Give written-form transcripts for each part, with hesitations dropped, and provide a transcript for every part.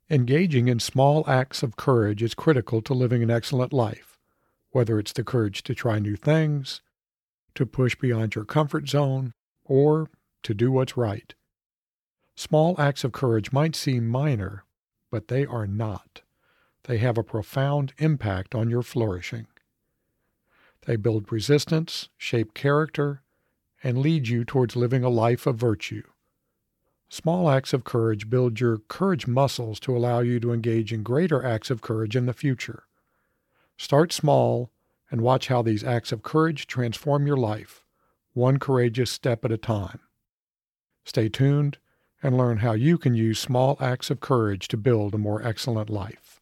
Engaging in small acts of courage is critical to living an excellent life, whether it's the courage to try new things, to push beyond your comfort zone, or to do what's right. Small acts of courage might seem minor, but they are not. They have a profound impact on your flourishing. They build resistance, shape character, and lead you towards living a life of virtue. Small acts of courage build your courage muscles to allow you to engage in greater acts of courage in the future. Start small and watch how these acts of courage transform your life, one courageous step at a time. Stay tuned and learn how you can use small acts of courage to build a more excellent life.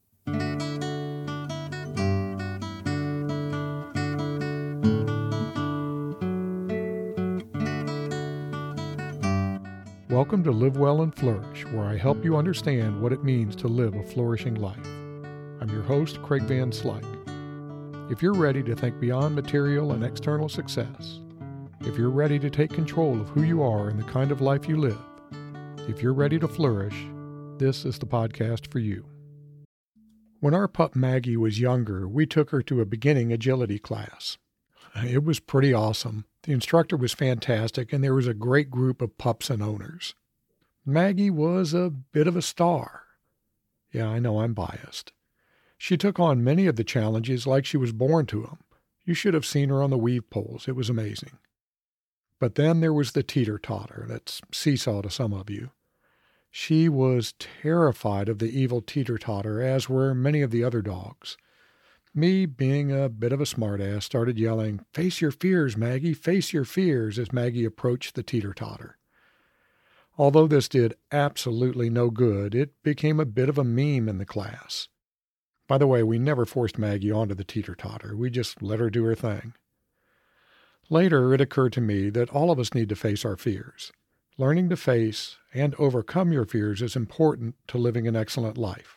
Welcome to Live Well and Flourish, where I help you understand what it means to live a flourishing life. I'm your host, Craig Van Slyke. If you're ready to think beyond material and external success, if you're ready to take control of who you are and the kind of life you live, if you're ready to flourish, this is the podcast for you. When our pup Maggie was younger, we took her to a beginning agility class. It was pretty awesome. The instructor was fantastic, and there was a great group of pups and owners. Maggie was a bit of a star. Yeah, I know I'm biased. She took on many of the challenges like she was born to them. You should have seen her on the weave poles. It was amazing. But then there was the teeter-totter. That's seesaw to some of you. She was terrified of the evil teeter-totter, as were many of the other dogs. Me, being a bit of a smartass, started yelling, "Face your fears, Maggie, face your fears," as Maggie approached the teeter-totter. Although this did absolutely no good, it became a bit of a meme in the class. By the way, we never forced Maggie onto the teeter-totter. We just let her do her thing. Later, it occurred to me that all of us need to face our fears. Learning to face and overcome your fears is important to living an excellent life.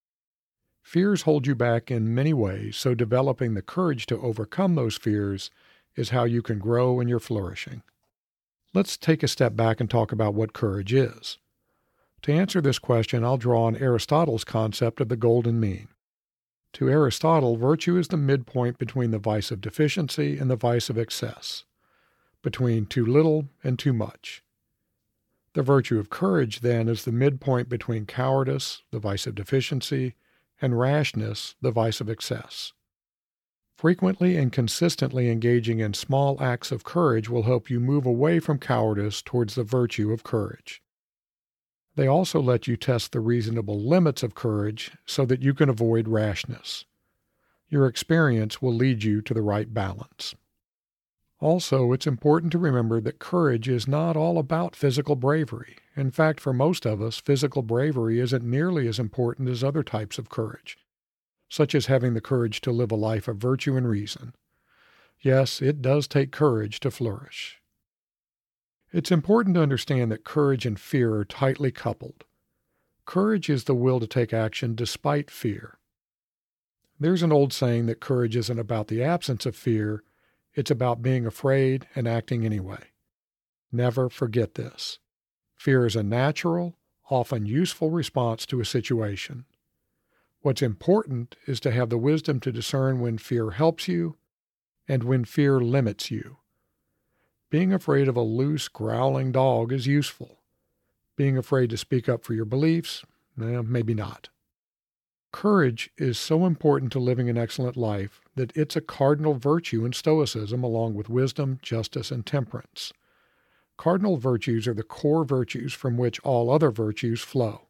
Fears hold you back in many ways, so developing the courage to overcome those fears is how you can grow in your flourishing. Let's take a step back and talk about what courage is. To answer this question, I'll draw on Aristotle's concept of the golden mean. To Aristotle, virtue is the midpoint between the vice of deficiency and the vice of excess, between too little and too much. The virtue of courage, then, is the midpoint between cowardice, the vice of deficiency, and rashness, the vice of excess. Frequently and consistently engaging in small acts of courage will help you move away from cowardice towards the virtue of courage. They also let you test the reasonable limits of courage so that you can avoid rashness. Your experience will lead you to the right balance. Also, it's important to remember that courage is not all about physical bravery. In fact, for most of us, physical bravery isn't nearly as important as other types of courage, such as having the courage to live a life of virtue and reason. Yes, it does take courage to flourish. It's important to understand that courage and fear are tightly coupled. Courage is the will to take action despite fear. There's an old saying that courage isn't about the absence of fear, it's about being afraid and acting anyway. Never forget this. Fear is a natural, often useful response to a situation. What's important is to have the wisdom to discern when fear helps you and when fear limits you. Being afraid of a loose, growling dog is useful. Being afraid to speak up for your beliefs, maybe not. Courage is so important to living an excellent life that it's a cardinal virtue in Stoicism along with wisdom, justice, and temperance. Cardinal virtues are the core virtues from which all other virtues flow.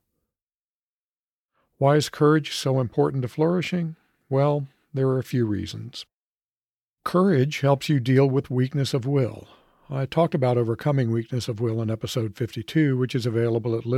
Why is courage so important to flourishing? Well, there are a few reasons. Courage helps you deal with weakness of will. I talked about overcoming weakness of will in episode 52, which is available at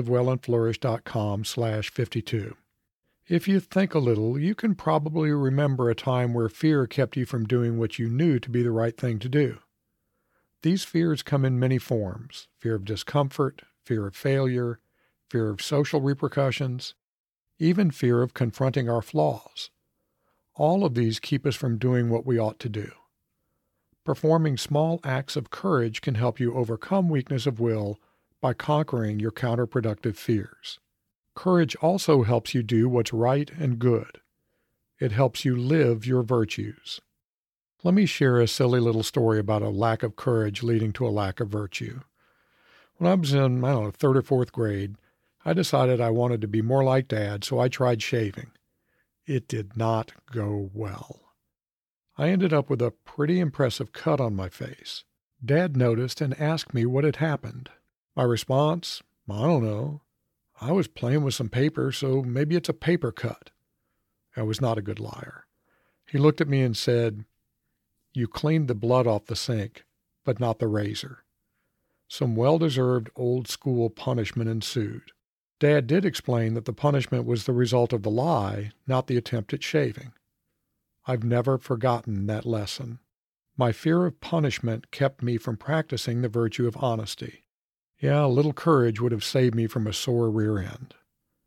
livewellandflourish.com/52. If you think a little, you can probably remember a time where fear kept you from doing what you knew to be the right thing to do. These fears come in many forms: fear of discomfort, fear of failure, fear of social repercussions, even fear of confronting our flaws. All of these keep us from doing what we ought to do. Performing small acts of courage can help you overcome weakness of will by conquering your counterproductive fears. Courage also helps you do what's right and good. It helps you live your virtues. Let me share a silly little story about a lack of courage leading to a lack of virtue. When I was in, third or fourth grade, I decided I wanted to be more like Dad, so I tried shaving. It did not go well. I ended up with a pretty impressive cut on my face. Dad noticed and asked me what had happened. My response, I don't know. I was playing with some paper, so maybe it's a paper cut. I was not a good liar. He looked at me and said, "You cleaned the blood off the sink, but not the razor." Some well-deserved old-school punishment ensued. Dad did explain that the punishment was the result of the lie, not the attempt at shaving. I've never forgotten that lesson. My fear of punishment kept me from practicing the virtue of honesty. Yeah, a little courage would have saved me from a sore rear end.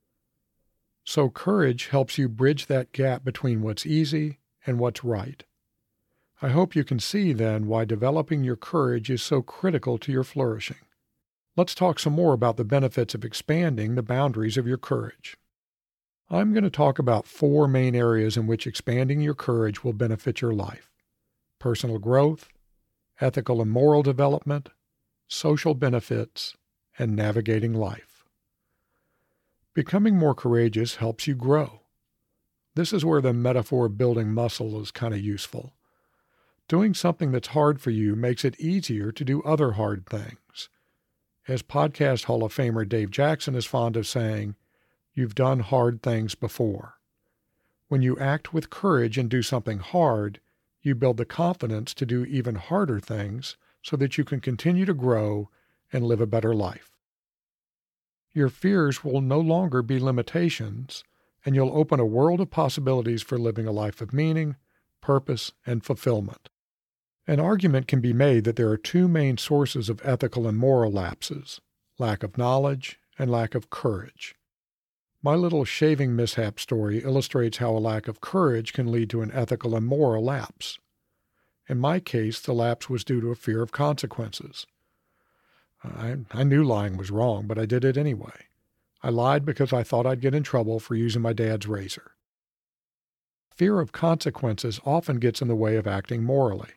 So courage helps you bridge that gap between what's easy and what's right. I hope you can see then why developing your courage is so critical to your flourishing. Let's talk some more about the benefits of expanding the boundaries of your courage. I'm going to talk about 4 main areas in which expanding your courage will benefit your life: personal growth, ethical and moral development, social benefits, and navigating life. Becoming more courageous helps you grow. This is where the metaphor of building muscle is kind of useful. Doing something that's hard for you makes it easier to do other hard things. As podcast Hall of Famer Dave Jackson is fond of saying, you've done hard things before. When you act with courage and do something hard, you build the confidence to do even harder things so that you can continue to grow and live a better life. Your fears will no longer be limitations, and you'll open a world of possibilities for living a life of meaning, purpose, and fulfillment. An argument can be made that there are 2 main sources of ethical and moral lapses: lack of knowledge and lack of courage. My little shaving mishap story illustrates how a lack of courage can lead to an ethical and moral lapse. In my case, the lapse was due to a fear of consequences. I knew lying was wrong, but I did it anyway. I lied because I thought I'd get in trouble for using my dad's razor. Fear of consequences often gets in the way of acting morally.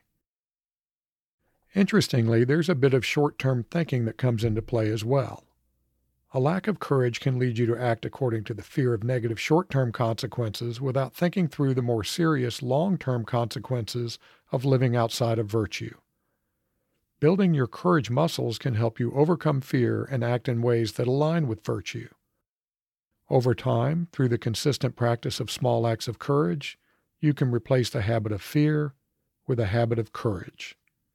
Interestingly, there's a bit of short-term thinking that comes into play as well. A lack of courage can lead you to act according to the fear of negative short-term consequences without thinking through the more serious long-term consequences of living outside of virtue. Building your courage muscles can help you overcome fear and act in ways that align with virtue. Over time, through the consistent practice of small acts of courage, you can replace the habit of fear with a habit of courage.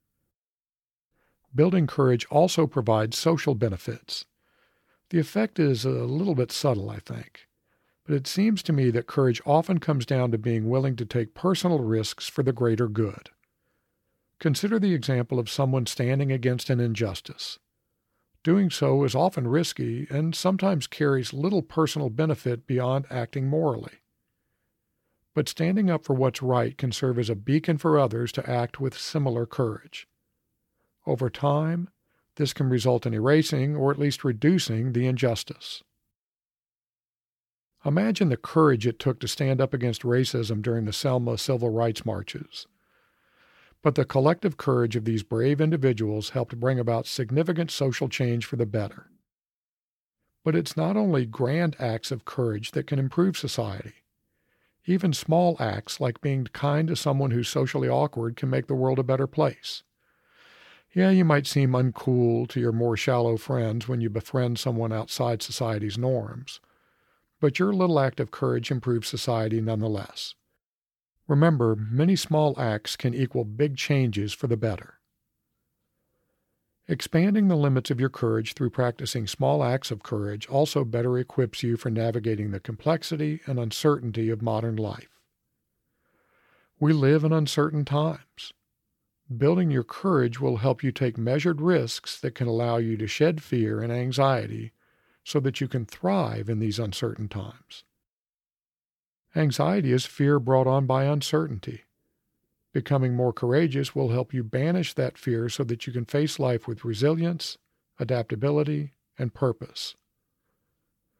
Building courage also provides social benefits. The effect is a little bit subtle, I think, but it seems to me that courage often comes down to being willing to take personal risks for the greater good. Consider the example of someone standing against an injustice. Doing so is often risky and sometimes carries little personal benefit beyond acting morally. But standing up for what's right can serve as a beacon for others to act with similar courage. Over time, this can result in erasing or at least reducing the injustice. Imagine the courage it took to stand up against racism during the Selma civil rights marches. But the collective courage of these brave individuals helped bring about significant social change for the better. But it's not only grand acts of courage that can improve society. Even small acts like being kind to someone who's socially awkward can make the world a better place. Yeah, you might seem uncool to your more shallow friends when you befriend someone outside society's norms, but your little act of courage improves society nonetheless. Remember, many small acts can equal big changes for the better. Expanding the limits of your courage through practicing small acts of courage also better equips you for navigating the complexity and uncertainty of modern life. We live in uncertain times. Building your courage will help you take measured risks that can allow you to shed fear and anxiety so that you can thrive in these uncertain times. Anxiety is fear brought on by uncertainty. Becoming more courageous will help you banish that fear so that you can face life with resilience, adaptability, and purpose.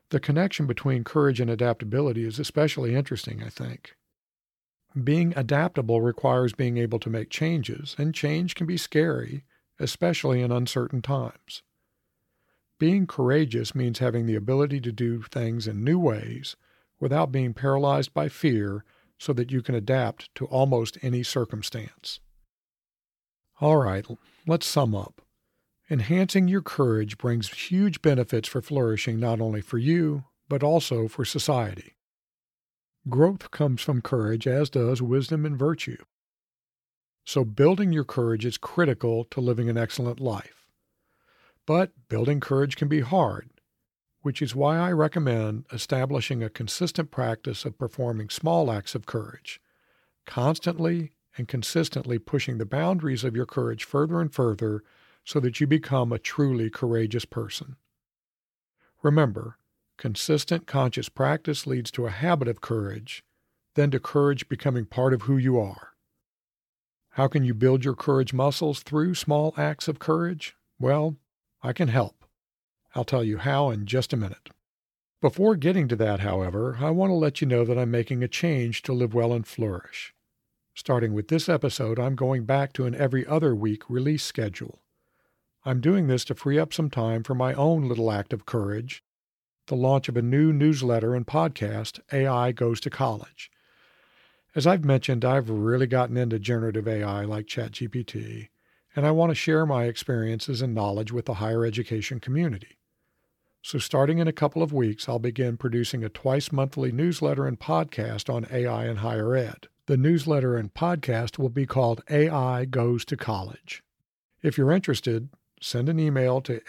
The connection between courage and adaptability is especially interesting, I think. Being adaptable requires being able to make changes, and change can be scary, especially in uncertain times. Being courageous means having the ability to do things in new ways without being paralyzed by fear so that you can adapt to almost any circumstance. All right, let's sum up. Enhancing your courage brings huge benefits for flourishing not only for you, but also for society. Growth comes from courage, as does wisdom and virtue. So building your courage is critical to living an excellent life. But building courage can be hard, which is why I recommend establishing a consistent practice of performing small acts of courage, constantly and consistently pushing the boundaries of your courage further and further so that you become a truly courageous person. Remember, consistent conscious practice leads to a habit of courage, then to courage becoming part of who you are. How can you build your courage muscles through small acts of courage? Well, I can help. I'll tell you how in just a minute. Before getting to that, however, I want to let you know that I'm making a change to live well and flourish. Starting with this episode, I'm going back to an every other week release schedule. I'm doing this to free up some time for my own little act of courage, the launch of a new newsletter and podcast, AI Goes to College. As I've mentioned, I've really gotten into generative AI like ChatGPT, and I want to share my experiences and knowledge with the higher education community. So starting in a couple of weeks, I'll begin producing a twice-monthly newsletter and podcast on AI and higher ed. The newsletter and podcast will be called AI Goes to College. If you're interested, send an email to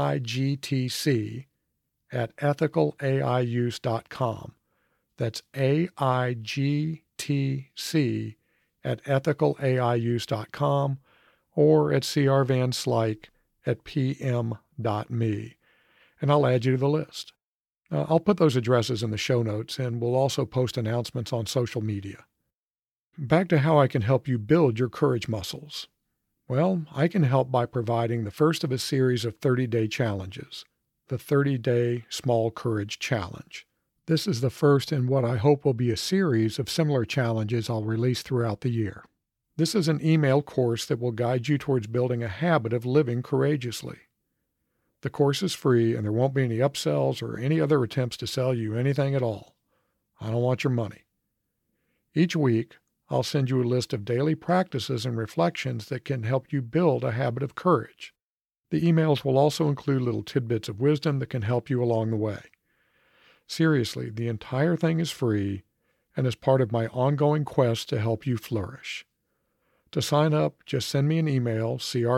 aigtc@ethicalaiuse.com. That's aigtc@ethicalaiuse.com or at crvanslyke@pm.me, and I'll add you to the list. I'll put those addresses in the show notes, and we'll also post announcements on social media. Back to how I can help you build your courage muscles. Well, I can help by providing the first of a series of 30-day challenges, the 30-Day Small Courage Challenge. This is the first in what I hope will be a series of similar challenges I'll release throughout the year. This is an email course that will guide you towards building a habit of living courageously. The course is free, and there won't be any upsells or any other attempts to sell you anything at all. I don't want your money. Each week, I'll send you a list of daily practices and reflections that can help you build a habit of courage. The emails will also include little tidbits of wisdom that can help you along the way. Seriously, the entire thing is free and is part of my ongoing quest to help you flourish. To sign up, just send me an email,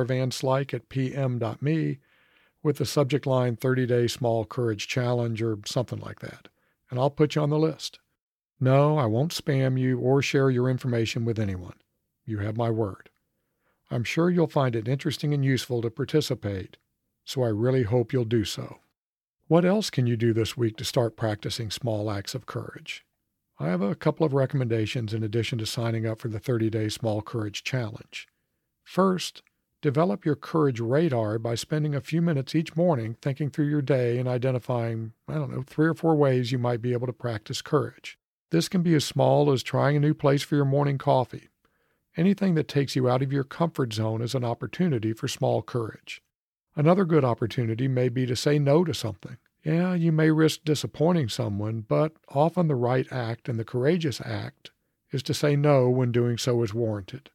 crvanslyke@pm.me, with the subject line 30-Day Small Courage Challenge or something like that, and I'll put you on the list. No, I won't spam you or share your information with anyone. You have my word. I'm sure you'll find it interesting and useful to participate, so I really hope you'll do so. What else can you do this week to start practicing small acts of courage? I have a couple of recommendations in addition to signing up for the 30-Day Small Courage Challenge. First, develop your courage radar by spending a few minutes each morning thinking through your day and identifying, 3 or 4 ways you might be able to practice courage. This can be as small as trying a new place for your morning coffee. Anything that takes you out of your comfort zone is an opportunity for small courage. Another good opportunity may be to say no to something. Yeah, you may risk disappointing someone, but often the right act and the courageous act is to say no when doing so is warranted.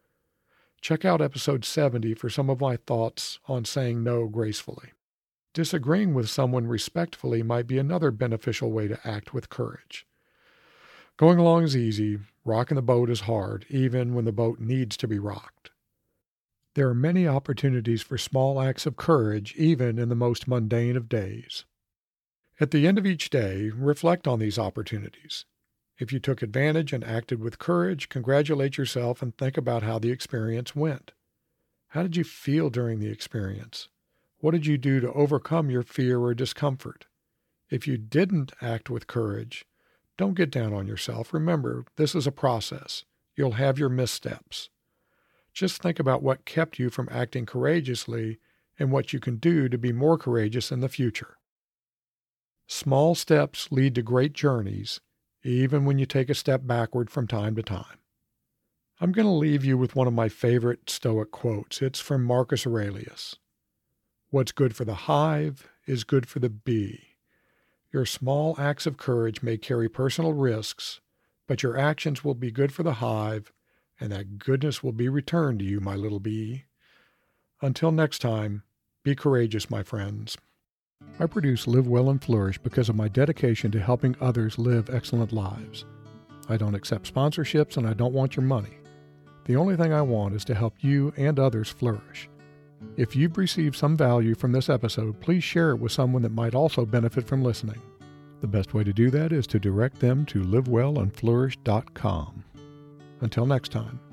Check out episode 70 for some of my thoughts on saying no gracefully. Disagreeing with someone respectfully might be another beneficial way to act with courage. Going along is easy, rocking the boat is hard, even when the boat needs to be rocked. There are many opportunities for small acts of courage, even in the most mundane of days. At the end of each day, reflect on these opportunities. If you took advantage and acted with courage, congratulate yourself and think about how the experience went. How did you feel during the experience? What did you do to overcome your fear or discomfort? If you didn't act with courage, don't get down on yourself. Remember, this is a process. You'll have your missteps. Just think about what kept you from acting courageously and what you can do to be more courageous in the future. Small steps lead to great journeys, even when you take a step backward from time to time. I'm going to leave you with one of my favorite Stoic quotes. It's from Marcus Aurelius. What's good for the hive is good for the bee. Your small acts of courage may carry personal risks, but your actions will be good for the hive, and that goodness will be returned to you, my little bee. Until next time, be courageous, my friends. I produce Live Well and Flourish because of my dedication to helping others live excellent lives. I don't accept sponsorships and I don't want your money. The only thing I want is to help you and others flourish. If you've received some value from this episode, please share it with someone that might also benefit from listening. The best way to do that is to direct them to livewellandflourish.com. Until next time.